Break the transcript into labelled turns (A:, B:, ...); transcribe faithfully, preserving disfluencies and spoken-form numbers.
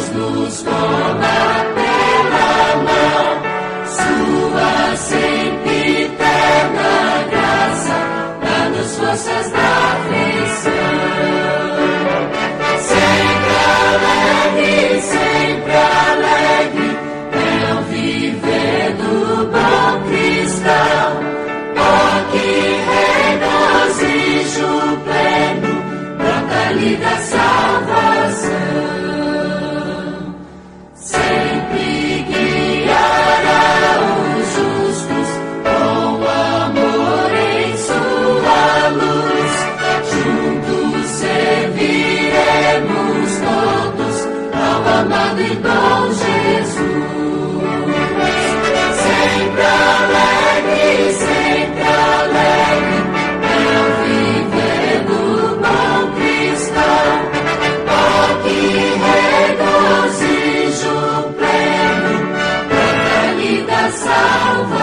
A: nos toma pela mão, sua sempre eterna graça, dá-nos forças da aflição. Sempre alegre, sempre alegre, é o viver do bom cristão. Oh, que regozijo pleno, brota-lhe da salvação. Sempre guiará os justos com amor em sua luz. Juntos serviremos todos ao amado e bom Jesus. Sempre alegre, sempre alegre, é o viver do bom cristão. Oh, que regozijo pleno, brota-lhe da salvação.